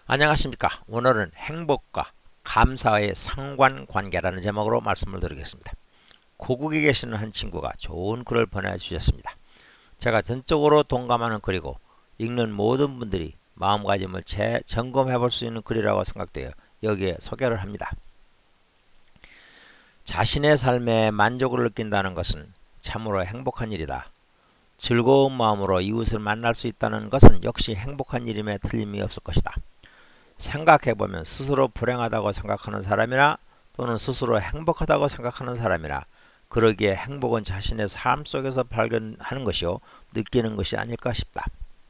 안녕하십니까. 오늘은 행복과 감사의 상관관계라는 제목으로 말씀을 드리겠습니다. 고국에 계시는 한 친구가 좋은 글을 보내주셨습니다. 제가 전적으로 동감하는 글이고 읽는 모든 분들이 마음가짐을 재점검해 볼 수 있는 글이라고 생각되어 여기에 소개를 합니다. 자신의 삶에 만족을 느낀다는 것은 참으로 행복한 일이다. 즐거운 마음으로 이웃을 만날 수 있다는 것은 역시 행복한 일임에 틀림이 없을 것이다. 생각해보면 스스로 불행하다고 생각하는 사람이나 또는 스스로 행복하다고 생각하는 사람이나 그러기에 행복은 자신의 삶 속에서 발견하는 것이요 느끼는 것이 아닐까 싶다.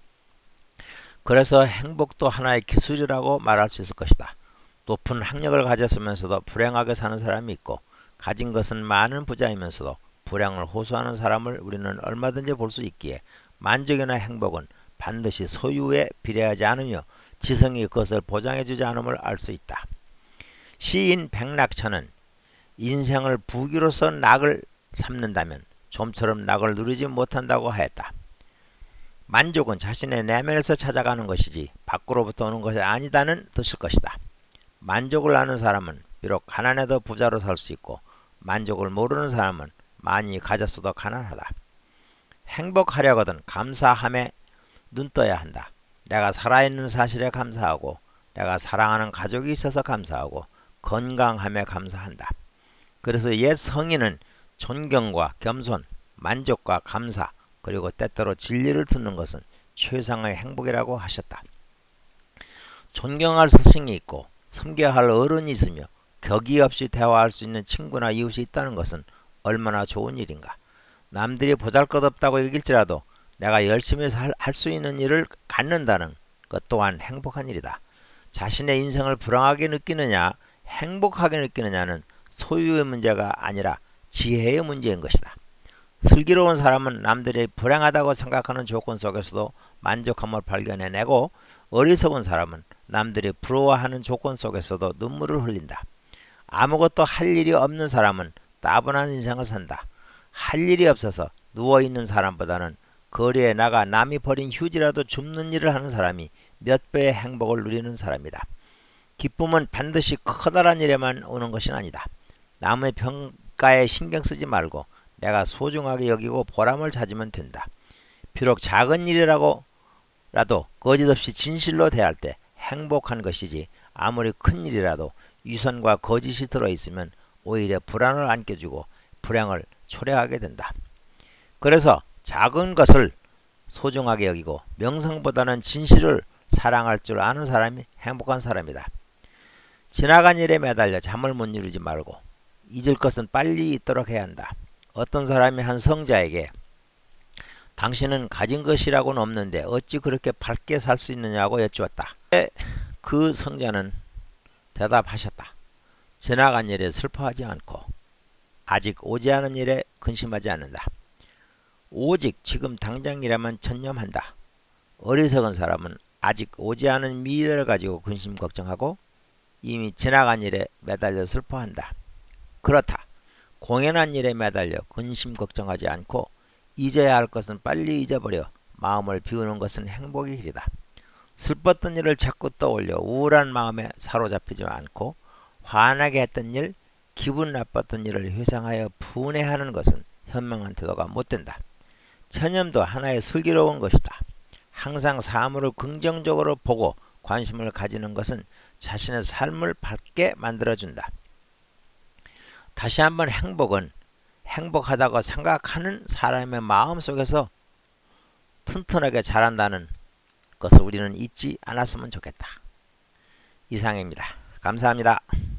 그래서 행복도 하나의 기술이라고 말할 수 있을 것이다. 높은 학력을 가졌으면서도 불행하게 사는 사람이 있고 가진 것은 많은 부자이면서도 불행을 호소하는 사람을 우리는 얼마든지 볼 수 있기에 만족이나 행복은 반드시 소유에 비례하지 않으며 지성이 그것을 보장해주지 않음을 알 수 있다. 시인 백낙천은 인생을 부귀로서 낙을 삼는다면 좀처럼 낙을 누리지 못한다고 하였다. 만족은 자신의 내면에서 찾아가는 것이지 밖으로부터 오는 것이 아니다는 뜻일 것이다. 만족을 아는 사람은 비록 가난해도 부자로 살 수 있고 만족을 모르는 사람은 많이 가졌어도 가난하다. 행복하려거든 감사함에 눈떠야 한다. 내가 살아있는 사실에 감사하고 내가 사랑하는 가족이 있어서 감사하고 건강함에 감사한다. 그래서 옛 성인은 존경과 겸손, 만족과 감사 그리고 때때로 진리를 듣는 것은 최상의 행복이라고 하셨다. 존경할 스승이 있고 섬겨야 할 어른이 있으며 격의 없이 대화할 수 있는 친구나 이웃이 있다는 것은 얼마나 좋은 일인가. 남들이 보잘것없다고 여길지라도 내가 열심히 할 수 있는 일을 갖는다는 것 또한 행복한 일이다. 자신의 인생을 불행하게 느끼느냐 행복하게 느끼느냐는 소유의 문제가 아니라 지혜의 문제인 것이다. 슬기로운 사람은 남들이 불행하다고 생각하는 조건 속에서도 만족함을 발견해내고 어리석은 사람은 남들이 부러워하는 조건 속에서도 눈물을 흘린다. 아무것도 할 일이 없는 사람은 따분한 인생을 산다. 할 일이 없어서 누워있는 사람보다는 거리에 나가 남이 버린 휴지라도 줍는 일을 하는 사람이 몇 배의 행복을 누리는 사람이다. 기쁨은 반드시 커다란 일에만 오는 것은 아니다. 남의 평가에 신경 쓰지 말고 내가 소중하게 여기고 보람을 찾으면 된다. 비록 작은 일이라도 거짓없이 진실로 대할 때 행복한 것이지 아무리 큰 일이라도 위선과 거짓이 들어있으면 오히려 불안을 안겨주고 불행을 초래하게 된다. 그래서 작은 것을 소중하게 여기고 명성보다는 진실을 사랑할 줄 아는 사람이 행복한 사람이다. 지나간 일에 매달려 잠을 못 이루지 말고 잊을 것은 빨리 잊도록 해야 한다. 어떤 사람이 한 성자에게 당신은 가진 것이라고는 없는데 어찌 그렇게 밝게 살 수 있느냐고 여쭈었다. 그 성자는 대답하셨다. 지나간 일에 슬퍼하지 않고 아직 오지 않은 일에 근심하지 않는다. 오직 지금 당장이라만 전념한다. 어리석은 사람은 아직 오지 않은 미래를 가지고 근심 걱정하고 이미 지나간 일에 매달려 슬퍼한다. 그렇다. 공연한 일에 매달려 근심 걱정하지 않고 잊어야 할 것은 빨리 잊어버려 마음을 비우는 것은 행복의 길이다. 슬펐던 일을 자꾸 떠올려 우울한 마음에 사로잡히지 않고 화나게 했던 일, 기분 나빴던 일을 회상하여 분해하는 것은 현명한 태도가 못된다. 천념도 하나의 슬기로운 것이다. 항상 사물을 긍정적으로 보고 관심을 가지는 것은 자신의 삶을 밝게 만들어준다. 다시 한번 행복은 행복하다고 생각하는 사람의 마음속에서 튼튼하게 자란다는 것을 우리는 잊지 않았으면 좋겠다. 이상입니다. 감사합니다.